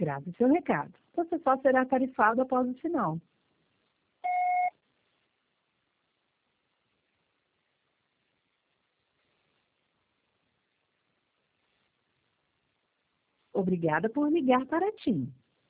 Grave seu recado. Você só será tarifado após o sinal. Obrigada por ligar para a TIM.